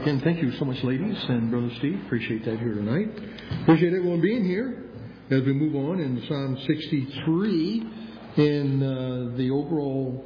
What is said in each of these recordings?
Again, thank you so much, ladies and Brother Steve. Appreciate that here tonight. Appreciate everyone being here as we move on in Psalm 63. And the overall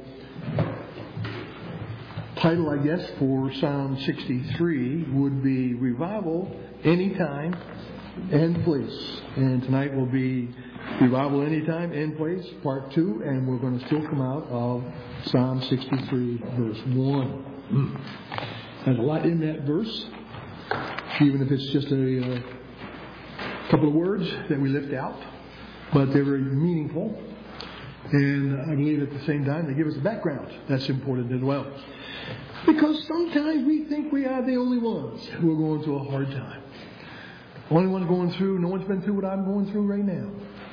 title, I guess, for Psalm 63 would be Revival Anytime and Place. And tonight will be Revival Anytime and Place, Part 2. And we're going to still come out of Psalm 63, verse 1. There's a lot in that verse, even if it's just a couple of words that we lift out, but they're very meaningful. And I believe at the same time they give us a background that's important as well. Because sometimes we think we are the only ones who are going through a hard time. Only one going through, no one's been through what I'm going through right now.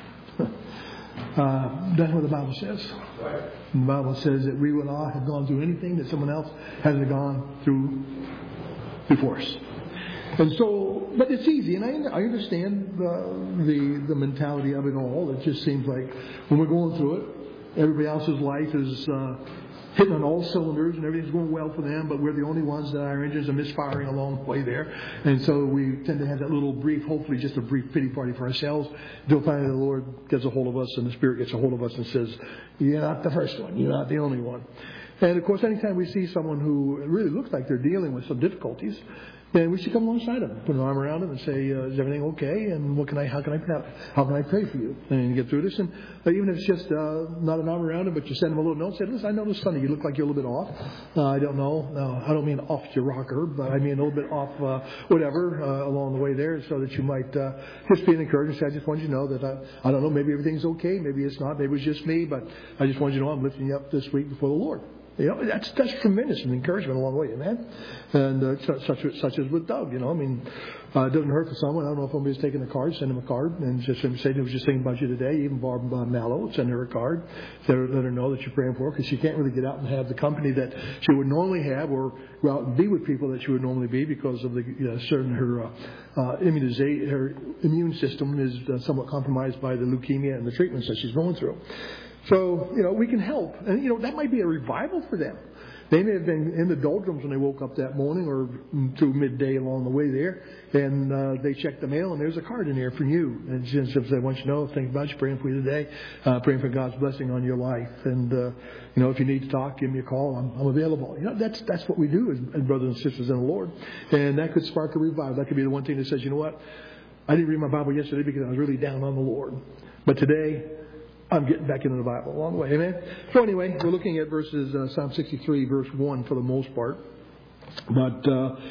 That's what the Bible says. The Bible says that we will not have gone through anything that someone else hasn't gone through before us. And so, but it's easy, and I understand the mentality of it all. It just seems like when we're going through it, everybody else's life is hitting on all cylinders and everything's going well for them, but we're the only ones that our engines are misfiring along the way there. And so we tend to have that little brief, hopefully just a brief pity party for ourselves until finally the Lord gets a hold of us and the Spirit gets a hold of us and says, you're not the first one, you're not the only one. And of course, anytime we see someone who really looks like they're dealing with some difficulties, then we should come alongside them, put an arm around them, and say, "Is everything okay? And how can I pray for you and get through this?" And even if it's just not an arm around them, but you send them a little note, say, "Listen, I noticed Sunday you look like you're a little bit off. I don't know. I don't mean off your rocker, but I mean a little bit off whatever along the way there, so that you might just be an encouragement. Say, I just want you to know that I don't know. Maybe everything's okay. Maybe it's not. Maybe it's just me. But I just want you to know I'm lifting you up this week before the Lord." You know, that's tremendous encouragement along the way, amen? And such as with Doug, you know. I mean, it doesn't hurt for someone. I don't know if somebody's taking a card, send him a card, and just say, "I was just thinking about you today." Even Barb Mallow, send her a card, let her know that you're praying for her, because she can't really get out and have the company that she would normally have, or go out and be with people that she would normally be, because of the her immune system is somewhat compromised by the leukemia and the treatments that she's going through. So, you know, we can help. And, you know, that might be a revival for them. They may have been in the doldrums when they woke up that morning or through midday along the way there. And they checked the mail and there's a card in there for you. And just if they want you to know, think about you, praying for you today, praying for God's blessing on your life. And, you know, if you need to talk, give me a call. I'm available. You know, that's what we do as brothers and sisters in the Lord. And that could spark a revival. That could be the one thing that says, you know what, I didn't read my Bible yesterday because I was really down on the Lord. But today, I'm getting back into the Bible along the way. Amen? So anyway, we're looking at Psalm 63, verse 1 for the most part. But,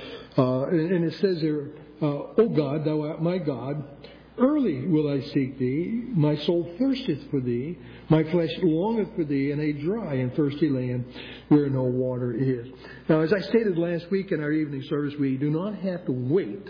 and it says here, O God, thou art my God, early will I seek thee. My soul thirsteth for thee. My flesh longeth for thee in a dry and thirsty land where no water is. Now, as I stated last week in our evening service, we do not have to wait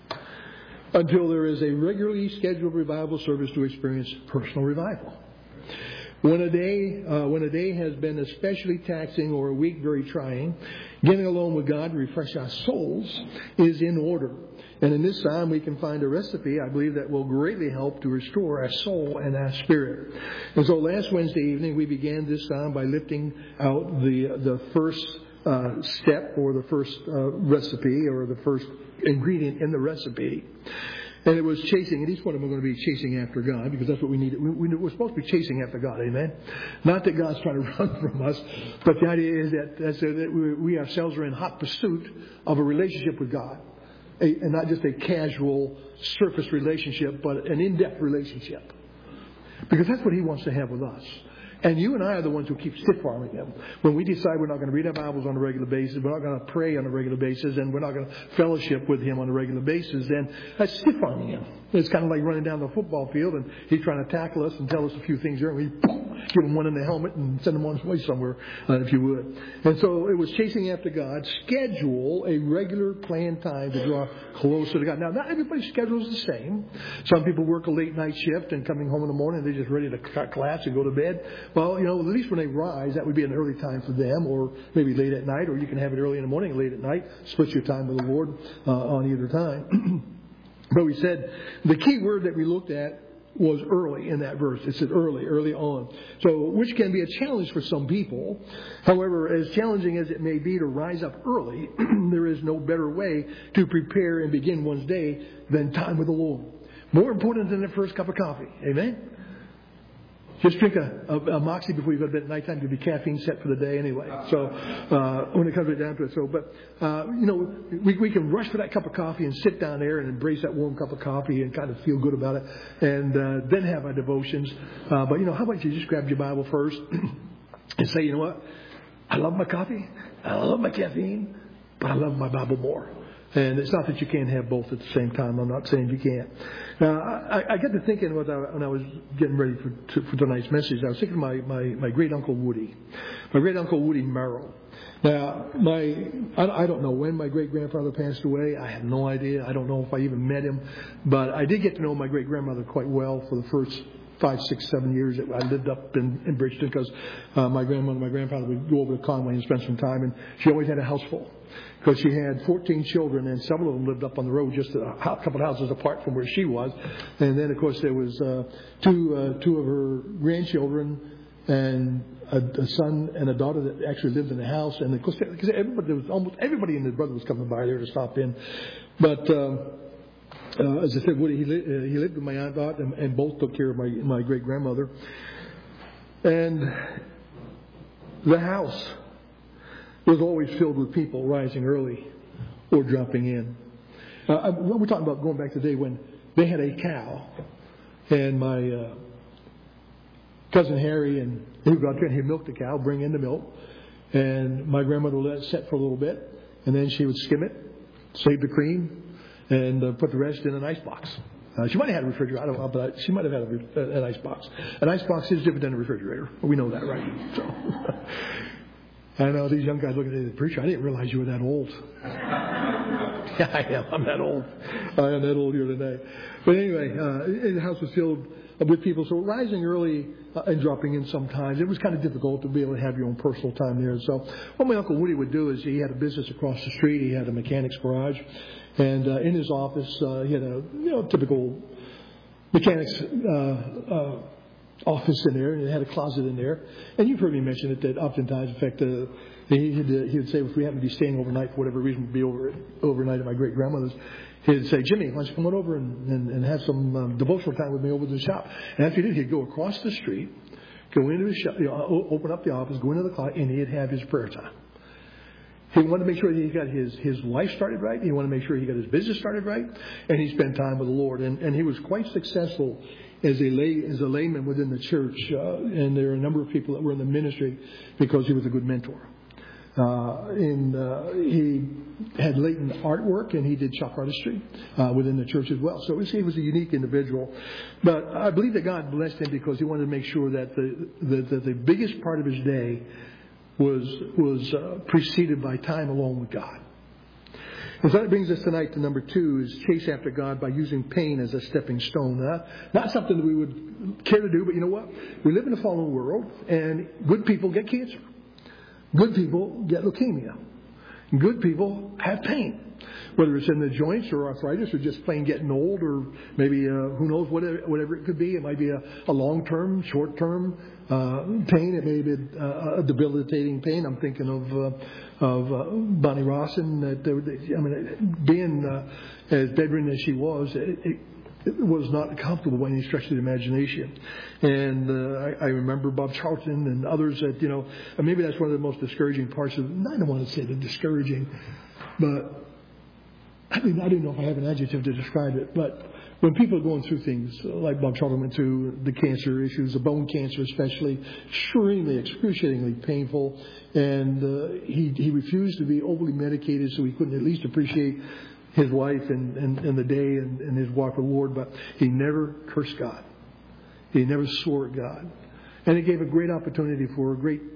until there is a regularly scheduled revival service to experience personal revival. When a day has been especially taxing or a week very trying, getting alone with God to refresh our souls is in order. And in this psalm we can find a recipe, I believe, that will greatly help to restore our soul and our spirit. And so last Wednesday evening we began this psalm by lifting out the first step, or the first recipe, or the first ingredient in the recipe. And it was chasing, and each one of them are going to be chasing after God, because that's what we need. We're supposed to be chasing after God, amen? Not that God's trying to run from us, but the idea is that we ourselves are in hot pursuit of a relationship with God. And not just a casual surface relationship, but an in-depth relationship. Because that's what He wants to have with us. And you and I are the ones who keep stiff-arming Him. When we decide we're not going to read our Bibles on a regular basis, we're not going to pray on a regular basis, and we're not going to fellowship with Him on a regular basis, then that's stiff-arming Him. It's kind of like running down the football field, and He's trying to tackle us and tell us a few things here, and we give Him one in the helmet and send Him on His way somewhere, if you would. And so it was chasing after God. Schedule a regular planned time to draw closer to God. Now, not everybody's schedule is the same. Some people work a late night shift, and coming home in the morning, they're just ready to cut class and go to bed. Well, you know, at least when they rise, that would be an early time for them, or maybe late at night, or you can have it early in the morning, late at night. Split your time with the Lord on either time. But we said the key word that we looked at was early in that verse. It said early on. So, which can be a challenge for some people. However, as challenging as it may be to rise up early, there is no better way to prepare and begin one's day than time with the Lord. More important than the first cup of coffee. Amen? Just drink a Moxie before you go to bed at nighttime to be caffeine set for the day anyway. So, when it comes right down to it. So, but, we can rush for that cup of coffee and sit down there and embrace that warm cup of coffee and kind of feel good about it. And, then have our devotions. But, how about you just grab your Bible first and say, you know what? I love my coffee. I love my caffeine. But I love my Bible more. And it's not that you can't have both at the same time. I'm not saying you can't. Now, I got to thinking when I was getting ready for tonight's message, I was thinking of my great uncle Woody. My great uncle Woody Merrill. Now, I don't know when my great grandfather passed away. I have no idea. I don't know if I even met him. But I did get to know my great grandmother quite well for the first 5, 6, 7 years that I lived up in Bridgeton, because my grandmother and my grandfather would go over to Conway and spend some time, and she always had a house full. Because she had 14 children, and several of them lived up on the road, just a couple of houses apart from where she was. And then, of course, there was two of her grandchildren, and a son and a daughter that actually lived in the house. And of course, because almost everybody and his brother was coming by there to stop in. But as I said, Woody, he lived with my aunt Dot, and both took care of my great grandmother. And the house was always filled with people rising early or dropping in. We're talking about going back to the day when they had a cow, and my cousin Harry and he would go out there and he'd milk the cow, bring in the milk, and my grandmother would let it set for a little bit, and then she would skim it, save the cream, and put the rest in an ice box. She might have had a refrigerator. I don't know, but she might have had an ice box. An ice box is different than a refrigerator. We know that, right? So. I know these young guys looking at the preacher. I didn't realize you were that old. Yeah, I am. I'm that old. I am that old here today. But anyway, the house was filled with people. So rising early and dropping in sometimes, it was kind of difficult to be able to have your own personal time there. So what my Uncle Woody would do is he had a business across the street. He had a mechanic's garage. And in his office, he had a typical mechanic's office in there, and it had a closet in there. And you've heard me mention it, that oftentimes, in fact, he would say, if we happen to be staying overnight for whatever reason, we'd be overnight at my great grandmother's, he'd say, Jimmy, why don't you come on over and have some devotional time with me over to the shop? And after he did, he'd go across the street, go into his shop, open up the office, go into the closet, and he'd have his prayer time. He wanted to make sure that he got his life started right. He wanted to make sure he got his business started right. And he spent time with the Lord. And he was quite successful as a layman within the church. And there are a number of people that were in the ministry because he was a good mentor. He had latent artwork, and he did shop artistry within the church as well. So he was a unique individual. But I believe that God blessed him because he wanted to make sure that the biggest part of his day was preceded by time alone with God. And so that brings us tonight to number 2, is chase after God by using pain as a stepping stone. Not something that we would care to do, but you know what? We live in a fallen world, and good people get cancer. Good people get leukemia. Good people have pain. Whether it's in the joints or arthritis or just plain getting old, or maybe, who knows, whatever it could be. It might be a long-term, short-term pain. It may be a debilitating pain. I'm thinking of Bonnie Rawson. Being as bedridden as she was, it was not comfortable by any stretch of the imagination. And I remember Bob Charlton and others that, and maybe that's one of the most discouraging parts of it. I don't want to say the discouraging, but I don't know if I have an adjective to describe it, but when people are going through things like Bob Charlton went through, the cancer issues, the bone cancer especially, extremely, excruciatingly painful, and he refused to be overly medicated so he couldn't at least appreciate his wife and the day and his walk with the Lord, but he never cursed God. He never swore at God. And it gave a great opportunity for a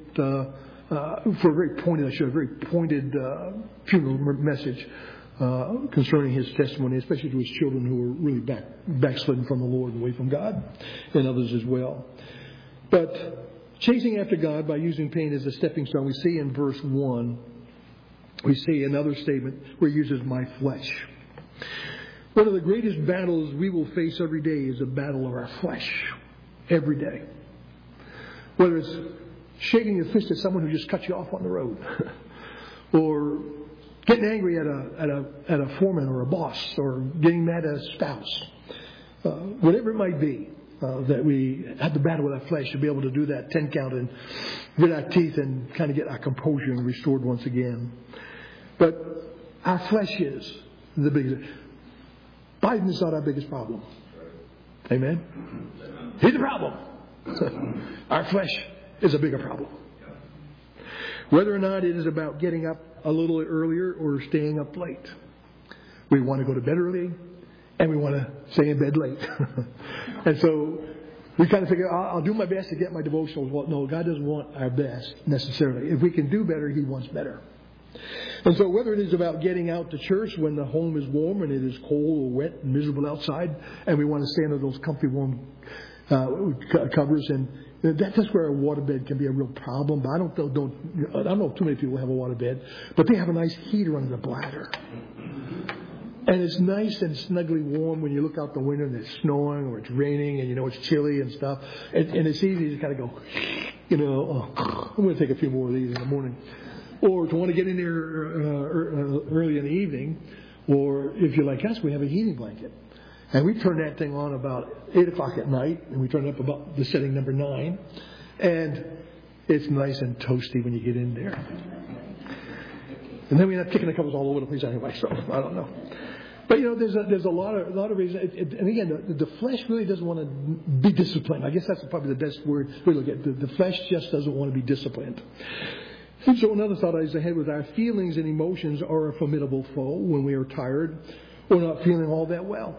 very pointed funeral message concerning his testimony, especially to his children who were really backslidden from the Lord and away from God, and others as well. But chasing after God by using pain as a stepping stone, we see in verse 1, we see another statement where he uses my flesh. One of the greatest battles we will face every day is a battle of our flesh. Every day. Whether it's shaking your fist at someone who just cut you off on the road, or getting angry at a foreman or a boss, or getting mad at a spouse, whatever it might be, that we have to battle with our flesh to be able to do that 10 count and grit our teeth and kind of get our composure and restored once again. But our flesh is the biggest. Biden is not our biggest problem. Amen? He's the problem. Our flesh is a bigger problem. Whether or not it is about getting up a little earlier or staying up late. We want to go to bed early and we want to stay in bed late. And so we kind of figure, I'll do my best to get my devotionals. Well, no, God doesn't want our best necessarily. If we can do better, He wants better. And so whether it is about getting out to church when the home is warm and it is cold or wet and miserable outside, and we want to stay under those comfy warm covers, and that's where a waterbed can be a real problem. But I don't know if too many people have a waterbed, but they have a nice heater under the bladder. And it's nice and snugly warm when you look out the window and it's snowing or it's raining and you know it's chilly and stuff. And it's easy to kind of go, I'm going to take a few more of these in the morning. Or to want to get in there early in the evening. Or if you're like us, we have a heating blanket. And we turn that thing on about 8 o'clock at night. And we turn it up about the setting number 9. And it's nice and toasty when you get in there. And then we end up kicking the covers all over the place anyway. So I don't know. But there's a lot of reasons. And again, the flesh really doesn't want to be disciplined. I guess that's probably the best word we look at. The flesh just doesn't want to be disciplined. And so another thought I had was our feelings and emotions are a formidable foe when we are tired or not feeling all that well.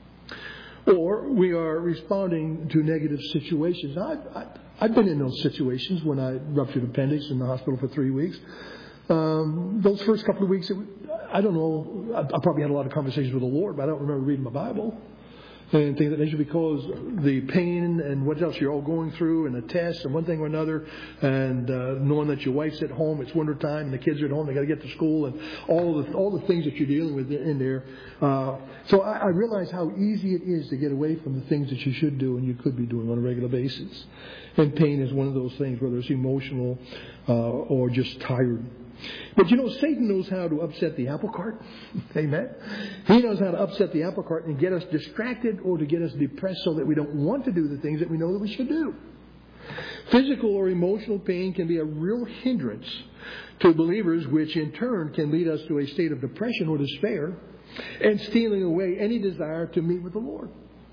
Or we are responding to negative situations. I've been in those situations when I ruptured appendix in the hospital for 3 weeks. Those first couple of weeks, I don't know, I probably had a lot of conversations with the Lord, but I don't remember reading my Bible. And things of that nature, because the pain and what else you're all going through and the tests and one thing or another, and knowing that your wife's at home, it's winter time and the kids are at home, they got to get to school, and all the things that you're dealing with in there. So I realize how easy it is to get away from the things that you should do and you could be doing on a regular basis. And pain is one of those things, whether it's emotional or just tired. But Satan knows how to upset the apple cart. Amen. He knows how to upset the apple cart and get us distracted or to get us depressed so that we don't want to do the things that we know that we should do. Physical or emotional pain can be a real hindrance to believers, which in turn can lead us to a state of depression or despair and stealing away any desire to meet with the Lord.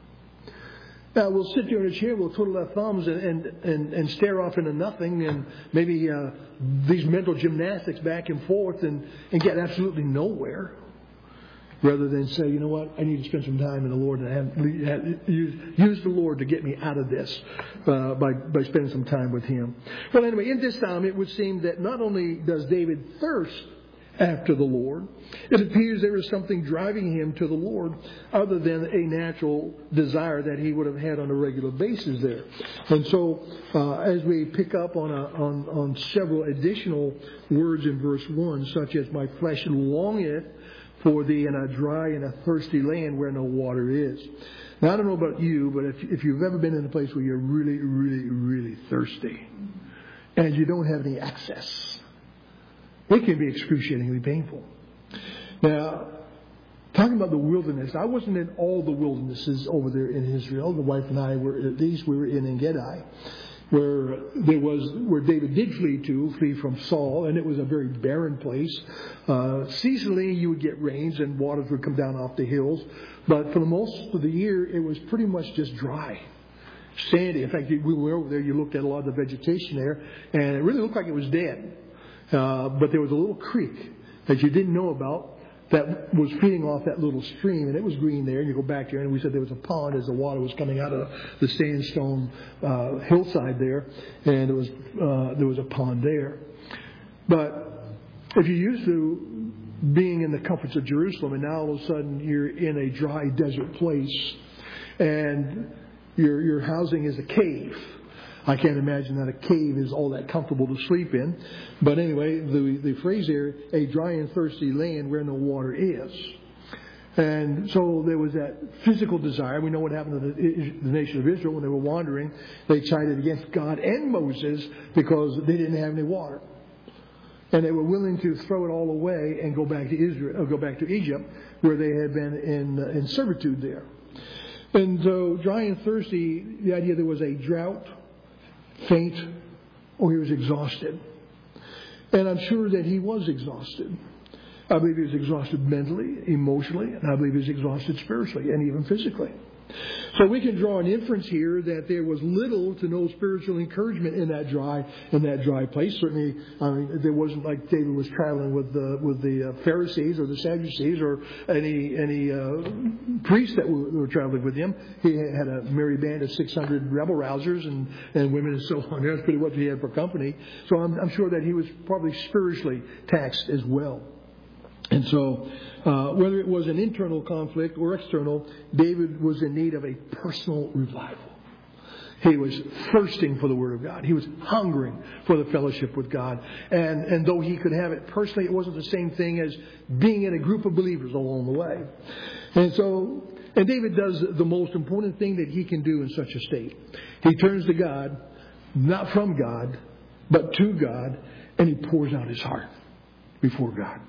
Now, we'll sit there in a chair, we'll twiddle our thumbs and stare off into nothing, and maybe these mental gymnastics back and forth and get absolutely nowhere. Rather than say, you know what, I need to spend some time in the Lord and use the Lord to get me out of this by spending some time with Him. Well, anyway, in this time it would seem that not only does David thirst after the Lord, it appears there is something driving him to the Lord other than a natural desire that he would have had on a regular basis there. And so as we pick up on several additional words in verse 1, such as, my flesh longeth for thee in a dry and a thirsty land where no water is. Now, I don't know about you, but if you've ever been in a place where you're really, really, really thirsty and you don't have any access, it can be excruciatingly painful. Now, talking about the wilderness, I wasn't in all the wildernesses over there in Israel. The wife and I were, at least we were in En-Gedi, where David did flee from Saul, and it was a very barren place. Seasonally, you would get rains and waters would come down off the hills, but for the most of the year, it was pretty much just dry, sandy. In fact, we were over there, you looked at a lot of the vegetation there, and it really looked like it was dead. But there was a little creek that you didn't know about that was feeding off that little stream, and it was green there. And you go back there, and we said there was a pond as the water was coming out of the sandstone hillside there, and there was a pond there. But if you're used to being in the comforts of Jerusalem, and now all of a sudden you're in a dry desert place, and your housing is a cave. I can't imagine that a cave is all that comfortable to sleep in. But anyway, the phrase there, a dry and thirsty land where no water is. And so there was that physical desire. We know what happened to the nation of Israel when they were wandering. They chided against God and Moses because they didn't have any water. And they were willing to throw it all away and go back to Israel, or go back to Egypt, where they had been in servitude there. And so, dry and thirsty, the idea there was a drought, faint, or he was exhausted. And I'm sure that he was exhausted. I believe he was exhausted mentally, emotionally, and I believe he was exhausted spiritually and even physically. So we can draw an inference here that there was little to no spiritual encouragement in that dry place. Certainly, there wasn't like David was traveling with the Pharisees or the Sadducees or any priests that were traveling with him. He had a merry band of 600 rebel rousers and women and so on. That's pretty much what he had for company. So I'm sure that he was probably spiritually taxed as well. And so, whether it was an internal conflict or external, David was in need of a personal revival. He was thirsting for the Word of God. He was hungering for the fellowship with God. And though he could have it personally, it wasn't the same thing as being in a group of believers along the way. And David does the most important thing that he can do in such a state. He turns to God, not from God, but to God, and he pours out his heart before God.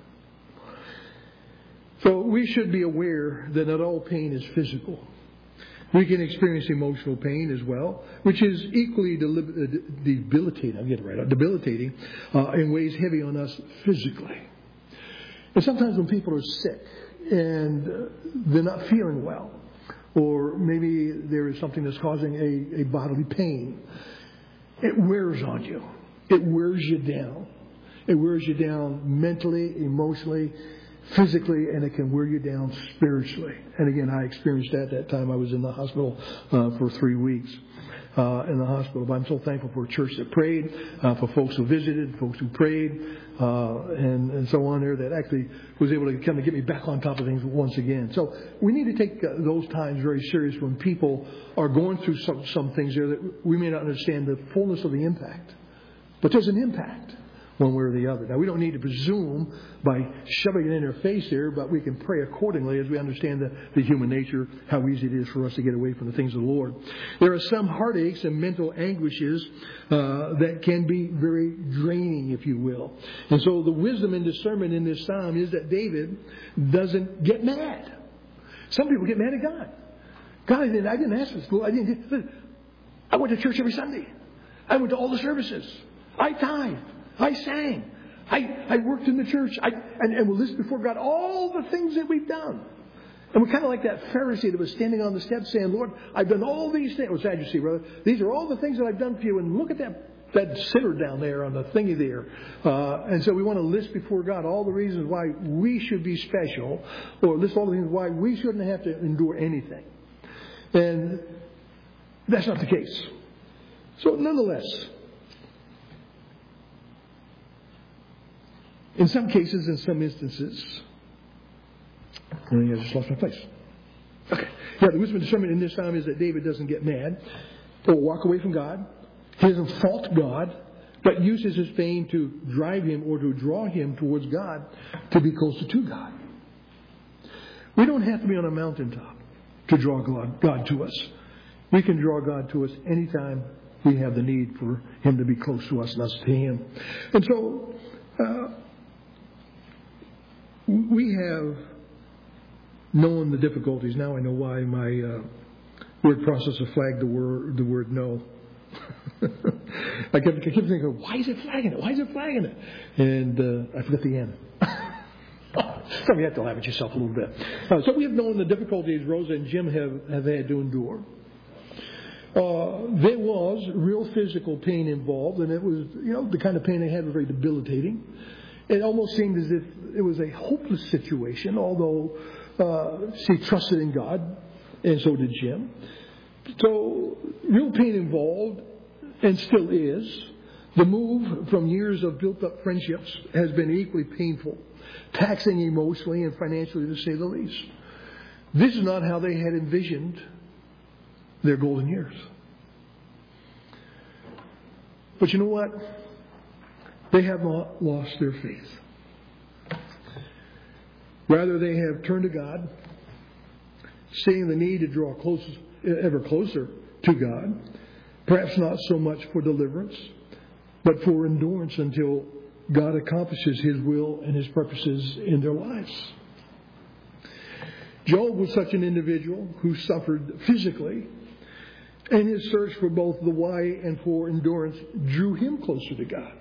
So we should be aware that not all pain is physical. We can experience emotional pain as well, which is equally debilitating. I'll get it right. Debilitating in ways heavy on us physically. And sometimes when people are sick and they're not feeling well, or maybe there is something that's causing a bodily pain, it wears on you. It wears you down. It wears you down mentally, emotionally, physically, and it can wear you down spiritually. And again, I experienced that time. I was in the hospital for 3 weeks in the hospital. But I'm so thankful for a church that prayed, for folks who visited, folks who prayed, and so on there, that actually was able to kind of get me back on top of things once again. So we need to take those times very serious when people are going through some things there that we may not understand the fullness of the impact. But there's an impact one way or the other. Now, we don't need to presume by shoving it in their face here, but we can pray accordingly as we understand the human nature, how easy it is for us to get away from the things of the Lord. There are some heartaches and mental anguishes that can be very draining, if you will. And so the wisdom and discernment in this psalm is that David doesn't get mad. Some people get mad at God. God, I didn't ask for school. I went to church every Sunday. I went to all the services. I tithed. I sang. I worked in the church. And we'll list before God all the things that we've done. And we're kind of like that Pharisee that was standing on the steps saying, Lord, I've done all these things. Or Sadducee, brother. These are all the things that I've done for you. And look at that sinner down there on the thingy there. And so we want to list before God all the reasons why we should be special. Or list all the reasons why we shouldn't have to endure anything. And that's not the case. So nonetheless, in some cases, in some instances, I just lost my place. Okay. Yeah, the wisdom and discernment in this time is that David doesn't get mad or walk away from God. He doesn't fault God, but uses his pain to drive him or to draw him towards God to be closer to God. We don't have to be on a mountaintop to draw God to us. We can draw God to us anytime we have the need for Him to be close to us and us to Him. And so, we have known the difficulties. Now I know why my word processor flagged the word no. I kept thinking, why is it flagging it? Why is it flagging it? And I forgot the end. So you have to laugh at yourself a little bit. So we have known the difficulties Rosa and Jim have had to endure. There was real physical pain involved, and it was, the kind of pain they had was very debilitating. It almost seemed as if it was a hopeless situation, although she trusted in God, and so did Jim. So, real pain involved, and still is. The move from years of built-up friendships has been equally painful, taxing emotionally and financially, to say the least. This is not how they had envisioned their golden years. But you know what? They have not lost their faith. Rather, they have turned to God seeing the need to draw ever closer to God. Perhaps not so much for deliverance, but for endurance until God accomplishes His will and His purposes in their lives. Job was such an individual who suffered physically, and his search for both the why and for endurance drew him closer to God.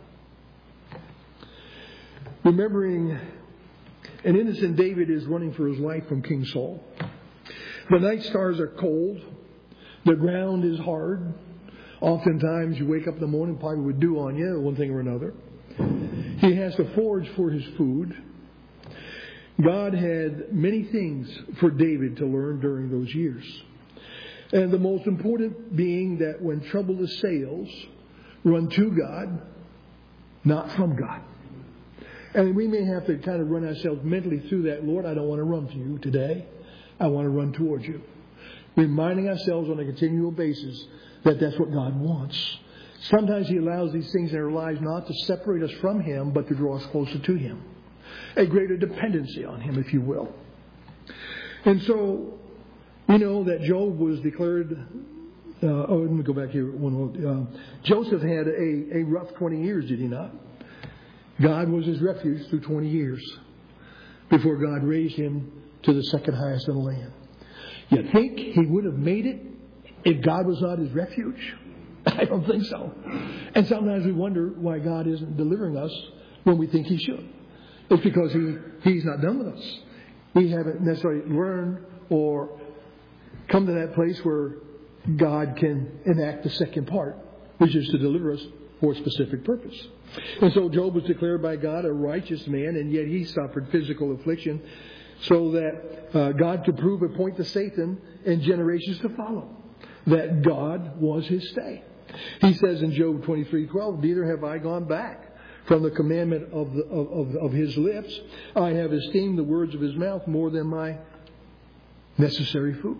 Remembering an innocent David is running for his life from King Saul. The night stars are cold. The ground is hard. Oftentimes you wake up in the morning, probably with dew on you, one thing or another. He has to forage for his food. God had many things for David to learn during those years. And the most important being that when trouble assails, run to God, not from God. And we may have to kind of run ourselves mentally through that. Lord, I don't want to run to you today. I want to run towards you. Reminding ourselves on a continual basis that that's what God wants. Sometimes He allows these things in our lives not to separate us from Him, but to draw us closer to Him. A greater dependency on Him, if you will. And so, we know that Job was declared... let me go back here one more. Joseph had a rough 20 years, did he not? God was his refuge through 20 years before God raised him to the second highest in the land. You think he would have made it if God was not his refuge? I don't think so. And sometimes we wonder why God isn't delivering us when we think He should. It's because He's not done with us. We haven't necessarily learned or come to that place where God can enact the second part, which is to deliver us for a specific purpose. And so Job was declared by God a righteous man, and yet he suffered physical affliction so that God could prove a point to Satan and generations to follow that God was his stay. He says in Job 23:12, neither have I gone back from the commandment of his lips. I have esteemed the words of his mouth more than my necessary food.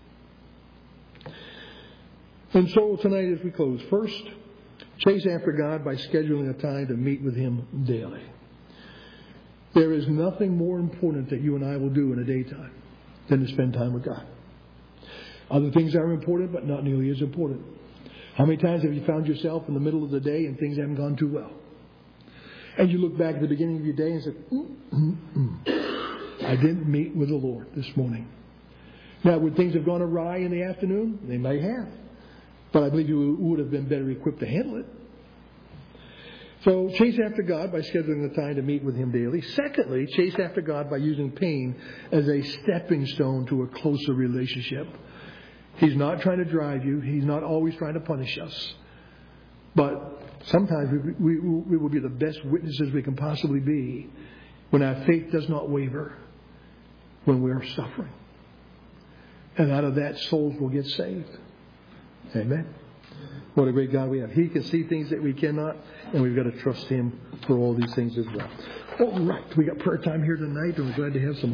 And so tonight as we close, first, chase after God by scheduling a time to meet with Him daily. There is nothing more important that you and I will do in a daytime than to spend time with God. Other things are important, but not nearly as important. How many times have you found yourself in the middle of the day and things haven't gone too well? And you look back at the beginning of your day and say, I didn't meet with the Lord this morning. Now, would things have gone awry in the afternoon? They may have. But I believe you would have been better equipped to handle it. So chase after God by scheduling the time to meet with Him daily. Secondly, chase after God by using pain as a stepping stone to a closer relationship. He's not trying to drive you. He's not always trying to punish us. But sometimes we will be the best witnesses we can possibly be when our faith does not waver, when we are suffering. And out of that, souls will get saved. Amen. What a great God we have. He can see things that we cannot, and we've got to trust Him for all these things as well. All right. We got prayer time here tonight, and we're glad to have some